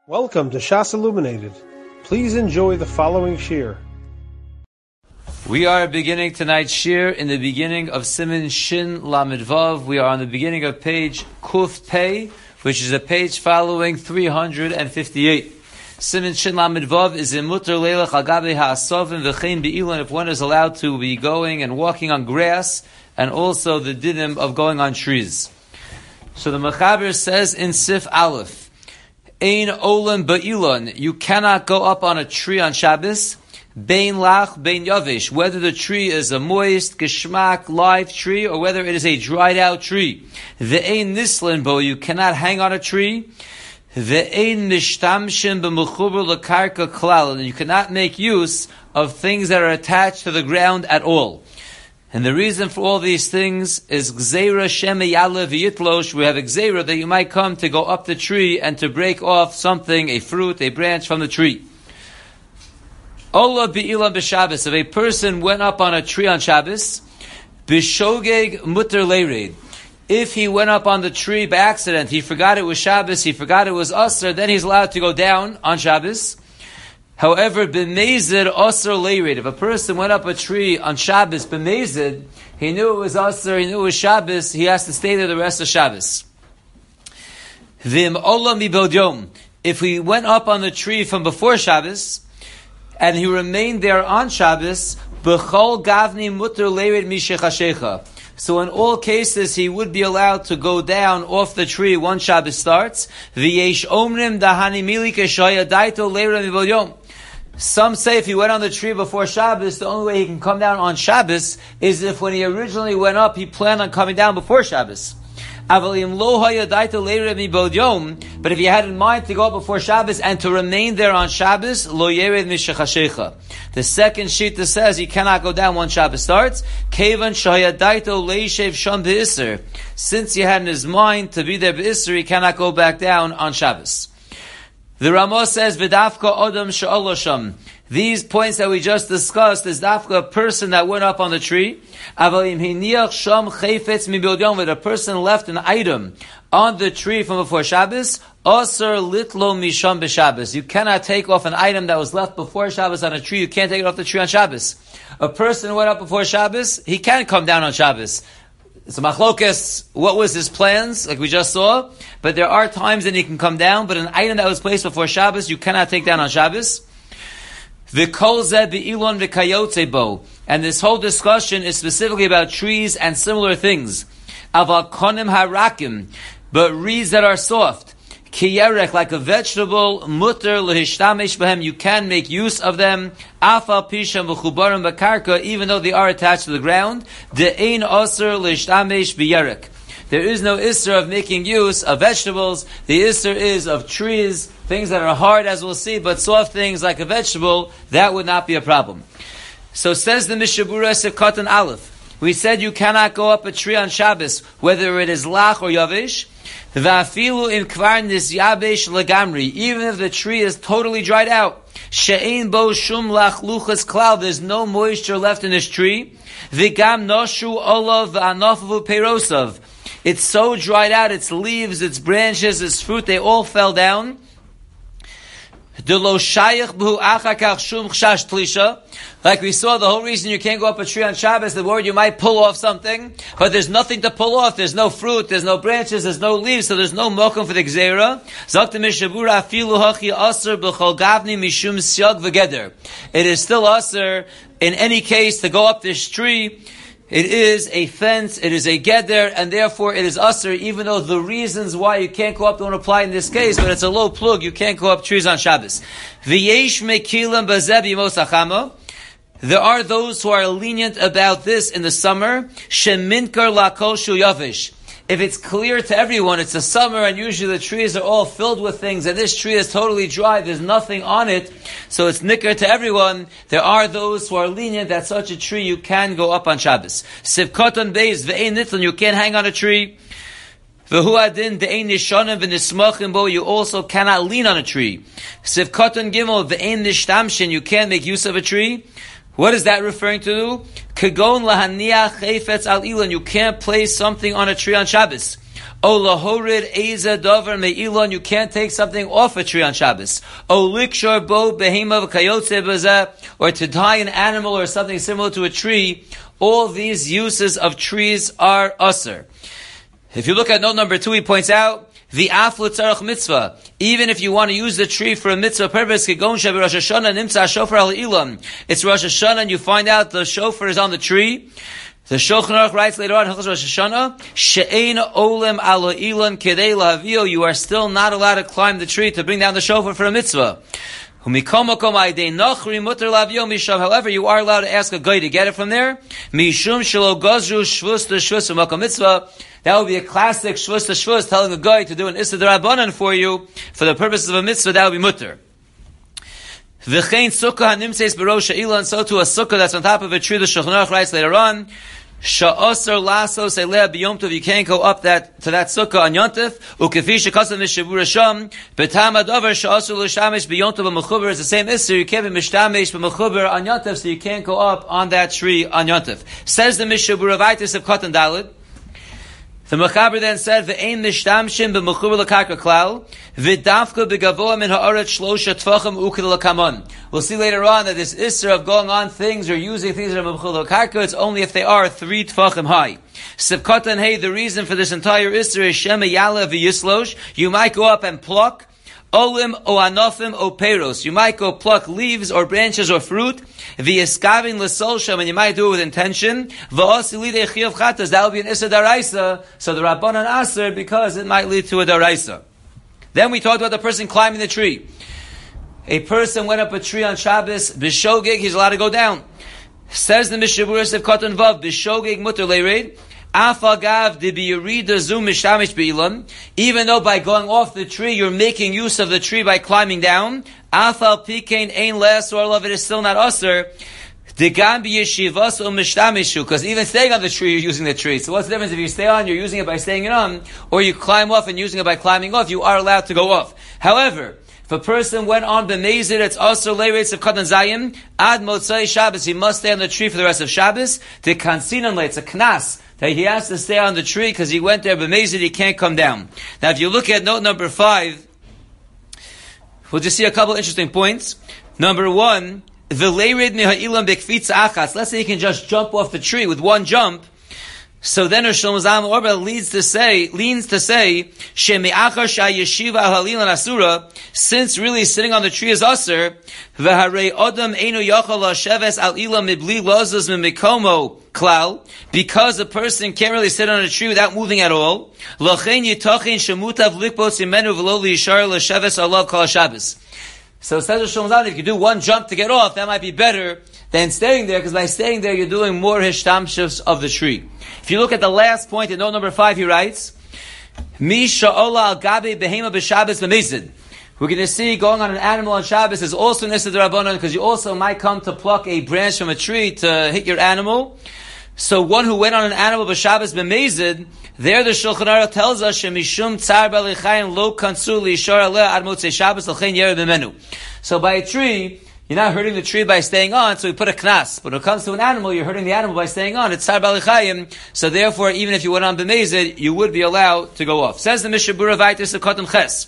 Welcome to Shas Illuminated. Please enjoy the following shir. We are beginning tonight's shir in the beginning of Siman Shin Lamed Vav. We are on the beginning of page Kuf Pei, which is a page following 358. Siman Shin Lamed Vav is in Mutter Leilach Agabe Ha'asovim V'chein Be'ilan, if one is allowed to be going and walking on grass, and also the dinim of going on trees. So the Mechaber says in Sif Aleph, Ein Olam Ba'ilon, you cannot go up on a tree on Shabbos, Bein Lach, Bein Yavish, whether the tree is a moist, Geshmak, live tree, or whether it is a dried out tree. Ve'ein Nislan Bo, you cannot hang on a tree. Ve'ein Mishtamshin B'mechuber L'karka Klal, and you cannot make use of things that are attached to the ground at all. And the reason for all these things is Gzeira Sheme Yale V'yitlosh. We have a Gzeira that you might come to go up the tree and to break off something, a fruit, a branch from the tree. Ola B'i'ilan B'Shabbos. If a person went up on a tree on Shabbos, B'shogeg Mutter Leired. If he went up on the tree by accident, he forgot it was Shabbos, he forgot it was Asr, then he's allowed to go down on Shabbos. However, b'mezid asr leirid. If a person went up a tree on Shabbos b'mezid, he knew it was asr, he knew it was Shabbos, he has to stay there the rest of Shabbos. V'im olam mibod yom. If he went up on the tree from before Shabbos, and he remained there on Shabbos, b'chol gavni mutter leirid mishechashecha. So in all cases, he would be allowed to go down off the tree once Shabbos starts. V'yesh omrim dahani mili keshaya daito leira mibod yom. Some say if he went on the tree before Shabbos, the only way he can come down on Shabbos is if when he originally went up, he planned on coming down before Shabbos. But if he had in mind to go up before Shabbos and to remain there on Shabbos, lo yered mishachashecha. The second sheet that says he cannot go down once Shabbos starts. Kevan shayadaito leishev sham be'isr. Since he had in his mind to be there be'isr, he cannot go back down on Shabbos. The Ramah says, V'dafka odam she'olosham. These points that we just discussed is dafka a person that went up on the tree. Avalim hiniach sham chayfetz mibod yom. That a person left an item on the tree from before Shabbos. Asr litlo misham b'Shabbos. You cannot take off an item that was left before Shabbos on a tree. You can't take it off the tree on Shabbos. A person went up before Shabbos. He can't come down on Shabbos. So machlokas, what was his plans, like we just saw? But there are times that he can come down, but an item that was placed before Shabbos, you cannot take down on Shabbos. V'kol zeh be'ilon v'kayotze bo. And this whole discussion is specifically about trees and similar things. Aval konim harakim, but reeds that are soft. Kiyerek, like a vegetable, mutter lehishtamesh behem, you can make use of them. Afal pisham v'chubarim b'karka, even though they are attached to the ground. De'ein osir lehishtamesh b'yerek. There is no isser of making use of vegetables. The isser is of trees, things that are hard, as we'll see, but soft things like a vegetable, that would not be a problem. So says the Mishabura Sivkot and Aleph. We said you cannot go up a tree on Shabbos, whether it is lach or yavish. Va'afilu in kvar nisyabesh legamri, even if the tree is totally dried out. She'ein bo shum lach luchas klal, there's no moisture left in this tree. V'gam noshu olav v'anofavu peirosav. It's so dried out, its leaves, its branches, its fruit, they all fell down. Like we saw, the whole reason you can't go up a tree on Shabbos, the word you might pull off something, but there's nothing to pull off. There's no fruit, there's no branches, there's no leaves, so there's no mokum for the gzeira. It is still asr in any case to go up this tree. It is a fence, it is a geder, and therefore it is asr, even though the reasons why you can't go up don't apply in this case, but it's a low plug, you can't go up trees on Shabbos. V'yesh mekilim b'zeh b'yemos hachama. There are those who are lenient about this in the summer. Sheminkar lakol shu yavish. If it's clear to everyone, it's the summer and usually the trees are all filled with things and this tree is totally dry, there's nothing on it, so it's nicker to everyone. There are those who are lenient that such a tree you can go up on Shabbos. Sivkotan beis ve'ein nitlan, you can't hang on a tree. V'hu adin de'ein nishonim v'nismachim bo, you also cannot lean on a tree. Sivkotan gimel ve'ein nishtamshin, you can't make use of a tree. What is that referring to? Kagon lahaniach chayfetz al ilan. You can't place something on a tree on Shabbos. O lahorid eza davar me'ilon, you can't take something off a tree on Shabbos. O likshor bo behema v'kayotze b'zeh, or to tie an animal or something similar to a tree. All these uses of trees are usher. If you look at note number 2, he points out, the aflu tzarach mitzvah. Even if you want to use the tree for a mitzvah purpose, kigon shebi Rosh Hashanah nimtza shofar al ilam. It's Rosh Hashanah and you find out the shofar is on the tree. The Shulchan Aruch writes later on, Hilchos Rosh Hashanah, she'ein olem alo ilan kedei lahavio. You are still not allowed to climb the tree to bring down the shofar for a mitzvah. However, you are allowed to ask a guy to get it from there. That would be a classic shvus to shvus, telling a guy to do an issa d'Rabbanan for you, for the purposes of a mitzvah, that would be mutter. V'chein sukkah hanimtzeis b'rosh ha'ila, and so to a sukkah that's on top of a tree, the Shulchan Aruch writes later on, sha'osar lasos eleh b'yom tov, you can't go up to that sukkah on Yom Tov, u'kefi shekasam mishavur sham, b'tam hadavar sha'osar l'shamish b'yom tov b'mechuber, it's the same issue, you can't be mishtamish b'mechuber on Yom Tov, so you can't go up on that tree on Yom Tov. Says the Mishabur Avaitis of Katan Daled, the Mechaber then said, "Ve'ein mishtamshim b'mechuber l'karka klal, v'dafka b'gavoa min ha'aretz shlosha tvachim ukil l'kamon." We'll see later on that this isser of going on things or using things that are b'mechuber l'karka, it's only if they are 3 tvachim high. Sivkatan hey, the reason for this entire isser is shema yala v'yislosh. You might go up and pluck olim o anofim o peros. You might go pluck leaves or branches or fruit. V'yeskavin l'sol sham, and you might do it with intention. V'osi lidei chiyuv chatas, that will be an issa daraisa. So the Rabbanan aser, because it might lead to a daraisa. Then we talked about the person climbing the tree. A person went up a tree on Shabbos, b'shogeg, he's allowed to go down. Says the Mishabur of Katan Vav, b'shogeg mutter leired. Afagav de biyurida zum mishamish beilan. Even though by going off the tree you're making use of the tree by climbing down, afal pikein ein les or love, it is still not usher. Degam biyeshivas o mishtamishu, because even staying on the tree you're using the tree. So what's the difference if you stay on, you're using it by staying it on, or you climb off and using it by climbing off? You are allowed to go off. However, if a person went on b'mezid, it's also leirates of Katan Zayim, ad motzai Shabbos, he must stay on the tree for the rest of Shabbos. The kansinan le, it's a knas, that he has to stay on the tree because he went there b'mezid, he can't come down. Now if you look at note number 5, we'll just see a couple interesting points. Number 1, v'leirid miha'ilam b'kfitz achas. Let's say he can just jump off the tree with one jump. So then Shlomo Zalman Auerbach leans to say, Shemi'achar sha'yeshiva halilan asura, since really sitting on the tree is aser, v'harei odam einu yachal hasheves al ilam mibli lozuz mimikomo klal, because a person can't really sit on a tree without moving at all. L'chein yitachin shemutav likbos imenu v'lo liyishar l'sheves alav kol Shabbos. So says Shlomo Zalman, if you do one jump to get off, that might be better than staying there, because by staying there you're doing more hishtamshus of the tree. If you look at the last point in note number 5, he writes, Mi sha'ola al gabi behema b'Shabbos b'mizid. We're going to see going on an animal on Shabbos is also Nisa d'Rabbanan, because you also might come to pluck a branch from a tree to hit your animal. So one who went on an animal b'Shabbos b'mizid, there the Shulchan Aruch tells us, Shemishum tzar b'alichayim lo kansu li'ishar aleh ad motzei Shabbos l'chein yered b'menu. So by a tree, you're not hurting the tree by staying on, so we put a knas. But when it comes to an animal, you're hurting the animal by staying on. It's tzar b'alichayim. So therefore, even if you went on b'mezid, you would be allowed to go off. Says the Mishabur Avaitis of Katan Ches.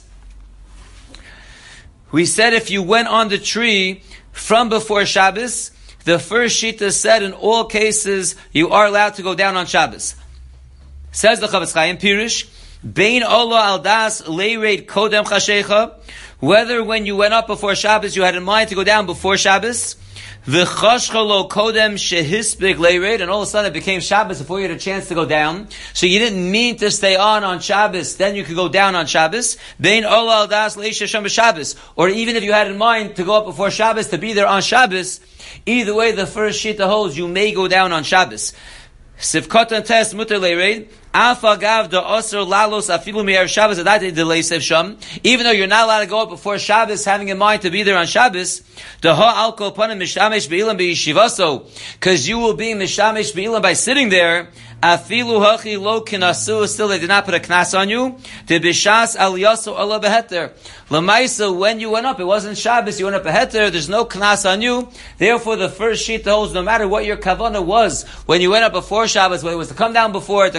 We said if you went on the tree from before Shabbos, the first shita said in all cases, you are allowed to go down on Shabbos. Says the Chavetz Chaim Pirush, Bein Ola al das leired kodem chashecha, whether when you went up before Shabbos you had in mind to go down before Shabbos, v'chashcha lo kodem shehispik leired, and all of a sudden it became Shabbos before you had a chance to go down, so you didn't mean to stay on Shabbos, then you could go down on Shabbos. Bein Ola al das leish Hashem b'Shabbos, or even if you had in mind to go up before Shabbos to be there on Shabbos, either way the first shita holds you may go down on Shabbos. Sivkatan test muter leired. Afagav da osir lalos afilu me'er Shabbos adate delay sev sham. Even though you're not allowed to go up before Shabbos, having in mind to be there on Shabbos, the ha alko panim mishamesh beilam be'yeshivaso, because you will be mishamesh beilam by sitting there. Afilu hachi lo kinasu, still they did not put a knas on you. De bishas aliyaso ala beheter. Lamaisa, when you went up, it wasn't Shabbos, you went up a heter, there's no knas on you. Therefore, the first sheet holds, no matter what your kavanah was, when you went up before Shabbos, whether it was to come down before, to come down after,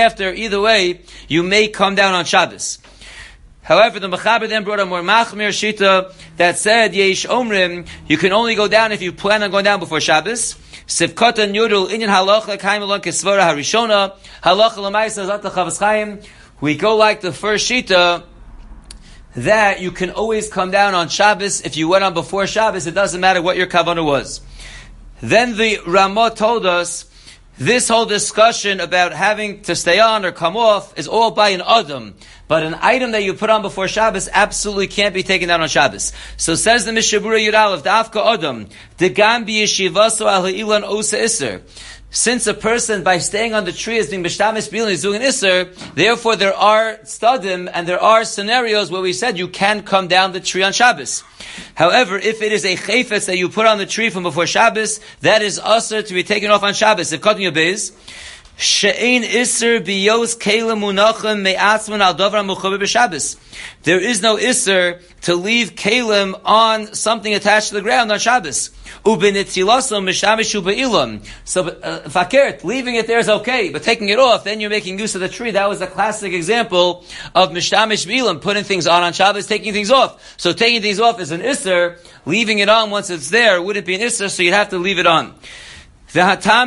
after, either way, you may come down on Shabbos. However, the Mechaber then brought a more machmir shita that said, Yesh Omrim, you can only go down if you plan on going down before Shabbos. Sivkota Nudul, Inyan Halacha, Kaim Alon Kesvara Harishona, Halacha Lamaisa Zata Chavas Chaim. We go like the first shita, that you can always come down on Shabbos. If you went on before Shabbos, it doesn't matter what your kavanah was. Then the Ramah told us, this whole discussion about having to stay on or come off is all by an Adam. But an item that you put on before Shabbos absolutely can't be taken down on Shabbos. So says the Mishabura Yud Aleph, Dafka Adam, Degam b'yeshivaso al ha'ilan osa iser. Since a person, by staying on the tree, is being b'shtamis b'ilin, is doing an iser, therefore there are stadim, and there are scenarios where we said you can come down the tree on Shabbos. However, if it is a chayfetz that you put on the tree from before Shabbos, that is usher to be taken off on Shabbos. If cutting your beis, she'ein iser biyos kelim munachim me'atzman al davar muchaber b'Shabbos. There is no iser to leave kelim on something attached to the ground on Shabbos. Ubenitzilasom mishamishu be'ilam. So, fakert, leaving it there is okay, but taking it off, then you're making use of the tree. That was a classic example of mishtamish be'ilam, putting things on Shabbos, taking things off. So taking things off is an isser. Leaving it on once it's there wouldn't be an isser, so you'd have to leave it on. The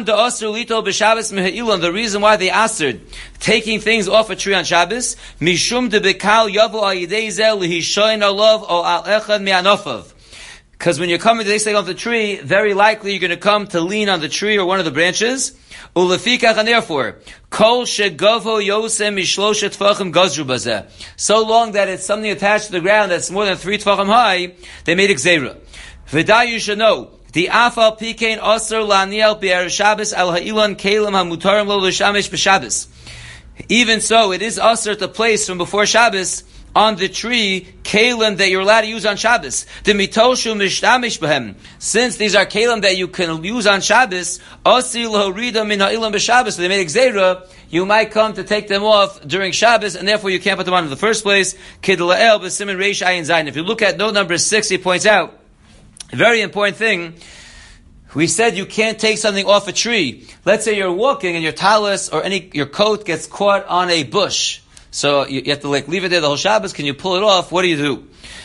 reason why they asked taking things off a tree on Shabbos, mishum de bekal yavu al yidei zeh lihishoyin alav o al echad me'anofav. Because when you're coming to take off the tree, very likely you're going to come to lean on the tree or one of the branches. Ulefikach, and therefore, kol shegavo yosem mishloshet tfachim gazru bazeh. So long that it's something attached to the ground that's more than 3 tfachim high, they made gzeira. V'day, you should know, the afal pikein osir laniel be'er Shabbos al ha'ilan kelim hamutarim lo l'shamish b'Shabbos. Even so, it is osir to place from before Shabbos on the tree, kalim that you're allowed to use on Shabbos. The mitoshu mishtamish b'hem. Since these are kalim that you can use on Shabbos, osi l'horida min ha'ilam b'Shabbos, so they made gzeira, you might come to take them off during Shabbos, and therefore you can't put them on in the first place. Kid la'el b'simin reish ayin zayin. If you look at note number 6, he points out, a very important thing, we said you can't take something off a tree. Let's say you're walking and your talis or your coat gets caught on a bush. So you have to leave it there the whole Shabbos. Can you pull it off? What do you do?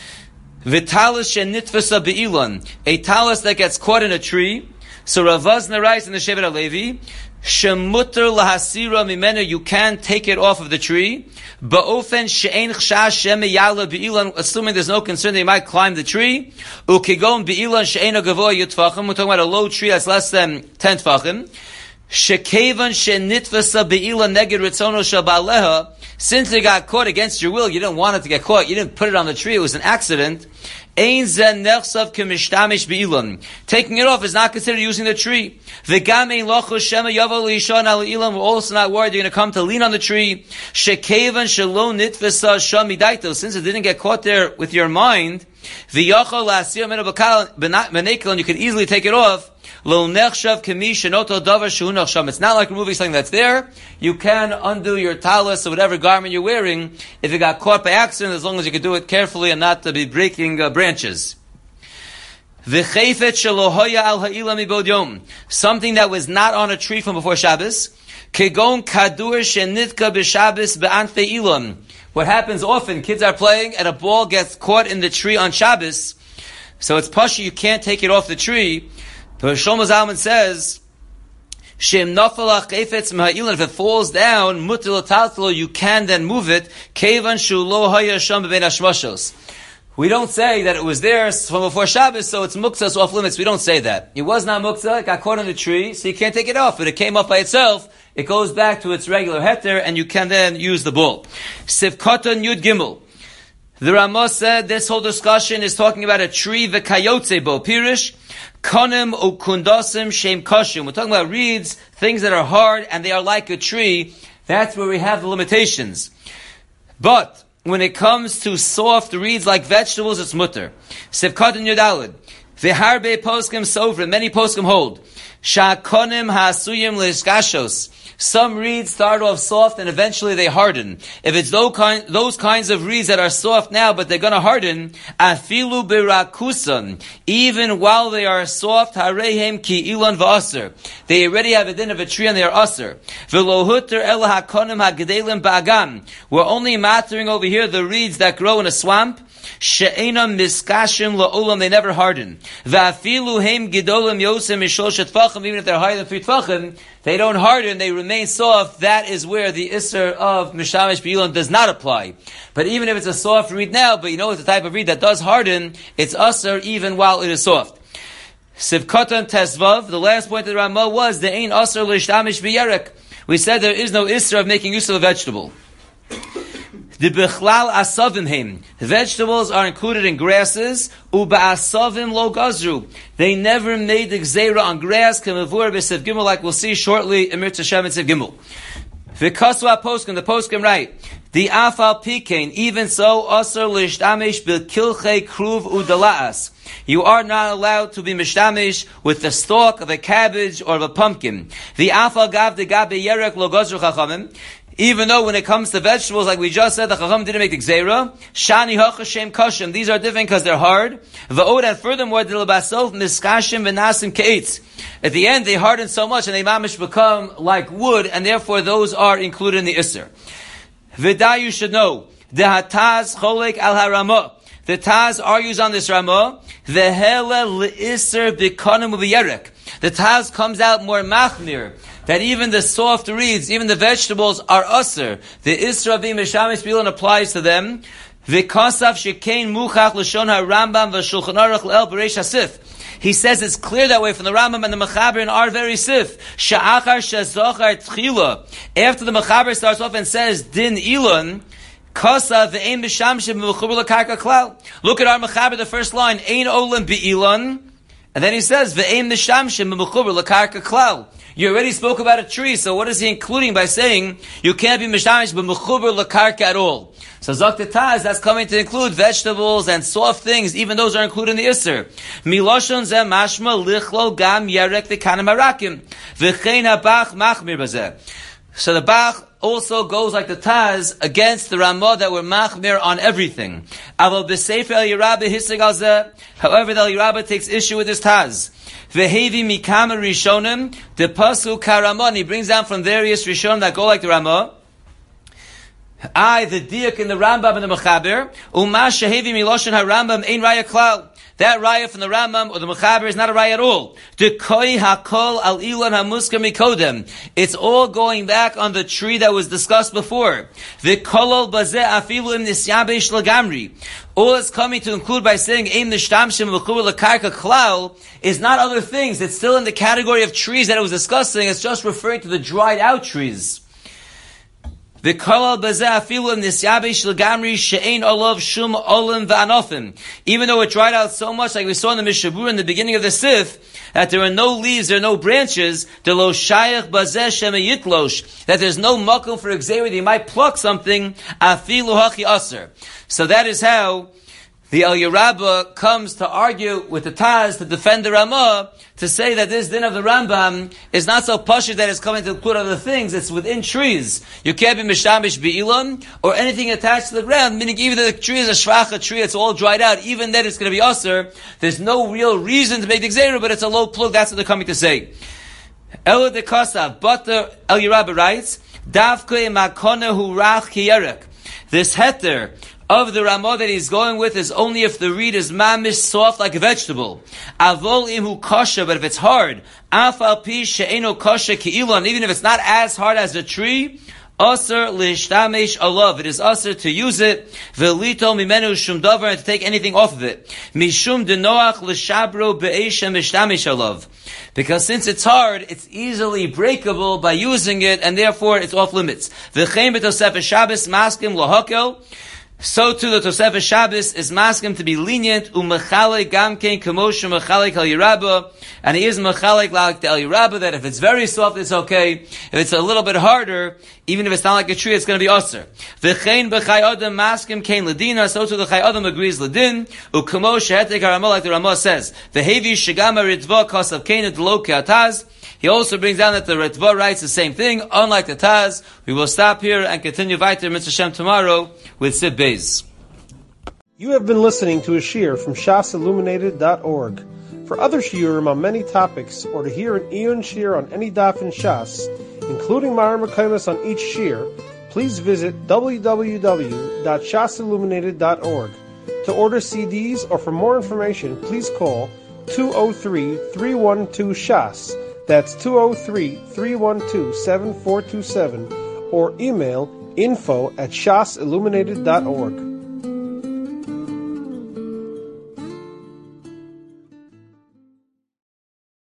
V'talis shenitfasa be'ilan. A talis that gets caught in a tree. So Rav Vazna writes in the Shevet HaLevi, shemuter lahasira mimena, you can take it off of the tree. Ba'ofen she'ein chshash shemeyala be'ilan, assuming there's no concern they might climb the tree. Ukigon be'ilan she'ein agavoy yutfachim. We're talking about a low tree that's less than 10 tfachim. Shekevan shenitfasa be'ilan neged ritzono shabaleha. Since it got caught against your will, you didn't want it to get caught, you didn't put it on the tree, it was an accident. Ein zen nechsav k'mishtamish be'ilan. Taking it off is not considered using the tree. V'gam ein lochu shema yavo l'ishon al ilan. We're also not worried you're going to come to lean on the tree. Shekevan shelo nitvasa sham midaito. Since it didn't get caught there with your mind, v'yachol la'asir mena b'nekel, and you could easily take it off. It's not like removing something that's there. You can undo your talis or whatever garment you're wearing if it got caught by accident, as long as you can do it carefully and not to be breaking branches. Something that was not on a tree from before Shabbos. What happens often, kids are playing and a ball gets caught in the tree on Shabbos. So it's pasha, you can't take it off the tree. But Shlomo Zalman says, Shem nafalach efetz meha'ilin, if it falls down, mutil taltalo, you can then move it. Kevan shu lo haya sham bebein hashmashos. We don't say that it was there from before Shabbos, so it's muktzah, so off limits. We don't say that. It was not muktzah, it got caught on the tree, so you can't take it off. But it came off by itself, it goes back to its regular heter, and you can then use the bull. Sivkatan Yud Gimel. The Ramah said this whole discussion is talking about a tree, v'kayotze bo, pirish, konim ukundasim shem kashim. We're talking about reeds, things that are hard, and they are like a tree. That's where we have the limitations. But when it comes to soft reeds like vegetables, it's mutter. Sivkatan Yudalid. V'harbe poskim sovrim. Many poskim hold. Shakonim hasuyim lishkashos. Some reeds start off soft and eventually they harden. If it's those kinds of reeds that are soft now, but they're going to harden, afilu birakusan, even while they are soft, harehem ki ilan v'aser. They already have a din of a tree and they are aser. V'lohuter el hakonim hagedelim ba'agam. We're only mattering over here the reeds that grow in a swamp. She'enam miskashim la'olam, they never harden. Va'afilu heim gidolim yosem mishoshet tvachim, even if they're higher than 3 tvachim, they don't harden, they remain soft. That is where the isser of mishamish b'ilam does not apply. But even if it's a soft reed now, but you know it's the type of reed that does harden, it's usser even while it is soft. Sivkatan tesvav, the last point of the Ramah was, the ein usser l'ishtamish b'yerek. We said there is no isser of making use of a vegetable. The bechlal asavim him. Vegetables are included in grasses. Uba asavim lo gazru. They never made the gzeira on grass. Kemavur b'sev gimel, like we'll see shortly in Mirza Shem and Sev Gimel. V'kasva poskim, the poskim right. The afal pikein, even so, asar l'ishtamish b'kilchei kruv udalaas. You are not allowed to be mishtamish with the stalk of a cabbage or of a pumpkin. The afal gav de gabe yerek lo gazru chachamim. Even though when it comes to vegetables, like we just said, the Chacham didn't make the Gzeira. Shani hachashem kashim. These are different because they're hard. Va'od, and furthermore, dilabasov miskashim v'nasim keitz. At the end, they harden so much and they mamish become like wood, and therefore those are included in the Isser. V'da, you should know, the Hataz cholek al haramah. The Taz argues on this Ramah. V'hela l'Isser b'konim u'b'yerek. The Taz comes out more machmir, that even the soft reeds, even the vegetables are usser. The Isra v'im Mishamish B'ilon applies to them. V'kasav shekein muchach l'shon ha'Rambam v'shulchan aruch l'el b'reish hasif. He says it's clear that way from the Rambam and the Mechaber in our very sif. Sha'achar shezochar tchila. After the Mechaber starts off and says din ilon, kasav v'ein b'shamshim v'chuber l'karka klal. Look at our Mechaber, the first line, ein olam b'ilon. And then he says, v'ein b'shamshim v'chuber l'karka klal. You already spoke about a tree, so what is he including by saying you can't be mishamish b'mechuber l'karka at all? So Zok Taz, that's coming to include vegetables and soft things, even those are included in the Isser. Miloshon zeh mashma lichlol gam yerek v'kanem harakim v'chein habach machmir bazeh. So the Bach also goes like the Taz against the Ramah that were machmir on everything. Aval b'sefer El Yerabah hisig al zeh. However, the El Yerabah takes issue with this Taz. Vehevi mikama rishonim, the pasu karamon. He brings down from various rishonim that go like the Ramah. The diak in the Rambam and the Mechaber. Uma shehevi miloshen harambam ein raya klal. That raya from the Rambam or the Mechaber is not a raya at all. Dekoi hakol al ilan hamuska mikodem. It's all going back on the tree that was discussed before. V'kolol bazeh afilu im nisyabesh lagamri. All it's coming to include by saying Eim Nishtamshim V'chuber L'karka Klal is not other things. It's still in the category of trees that it was discussing. It's just referring to the dried out trees. V'kolal Bazeh Afilu Nisyabesh L'gamri She'ein Olav Shum Olim V'anofim. Even though it dried out so much, like we saw in the Mishabur in the beginning of the Sif, that there are no leaves, there are no branches, that there's no makom for Xavier, that you might pluck something, Afilu Hachi Aser. So that is how the El Yerabah comes to argue with the Taz to defend the Ramah, to say that this din of the Rambam is not so pashut that it's coming to include other things, it's within trees. You can't be mishamish bi'ilam, or anything attached to the ground, meaning even if the tree is a shvacha tree, it's all dried out, even then it's going to be aser. There's no real reason to make the gzeira, but it's a low plug, that's what they're coming to say. Elo de Kosav, but the El Yerabah writes, Davkei makone hu rach ki yerek. This heter of the Ramah that he's going with is only if the reed is mamish soft like a vegetable. Avol imhu kosher, but if it's hard, afal pi she'eno kosher ki'ilon, even if it's not as hard as a tree, aser l'ishtamesh alav, it is aser to use it, v'lito mimenu shum davar, and to take anything off of it. Mishum denoach l'shabro be'esha mishtamesh alav. Because since it's hard, it's easily breakable by using it, and therefore it's off limits. V'chein b'tosef Shabbos maskim lahakel. So too the Tosefes Shabbos is maskim to be lenient, umechalek gamkein kamoshu mechalek al yirabah, and he is mechalek like the al yirabah, that if it's very soft, it's okay. If it's a little bit harder, even if it's not like a tree, it's going to be usher. V'chein b'chai adam maskim kein ladina, so too the chai adam agrees ladin, u'kamosh hetek haramah, like the Ramah says, v'hevi shigama ritva kasav kein udlo ke'ataz. He also brings down that the Ritva writes the same thing, unlike the Taz. We will stop here and continue weiter Mitzvah Shem tomorrow with Sib Beis. You have been listening to a shiur from shasilluminated.org. For other shiurim on many topics, or to hear an Eon shiur on any daf in Shas, including Ma'ar Mekaymas on each shiur, please visit www.shasilluminated.org. To order CDs or for more information, please call 203-312-SHAS. That's 203-312-7427, or email info@shasilluminated.org.